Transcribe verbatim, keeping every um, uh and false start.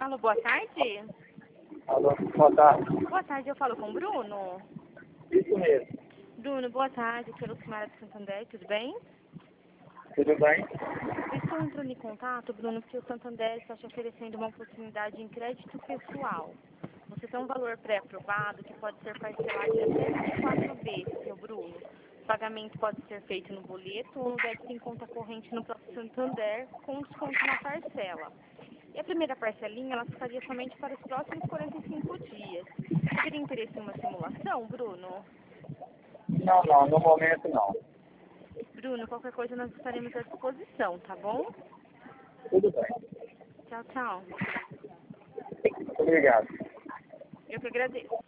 Alô, boa tarde. Alô, boa tarde. Boa tarde, eu falo com o Bruno. Isso mesmo. Bruno, boa tarde, aqui é a Lucimara de Santander, tudo bem? Tudo bem? Eu estou entrando em contato, Bruno, porque o Santander está te oferecendo uma oportunidade em crédito pessoal. Você tem um valor pré-aprovado que pode ser parcelado em até vinte e quatro vezes, seu Bruno. O pagamento pode ser feito no boleto ou no débito em conta corrente no próprio Santander, com desconto na parcela. E a primeira parcelinha, ela ficaria somente para os próximos quarenta e cinco dias. Você teria interesse em uma simulação, Bruno? Não, não, no momento não. Bruno, qualquer coisa nós estaremos à disposição, tá bom? Tudo bem. Tchau, tchau. Obrigado. Eu que agradeço.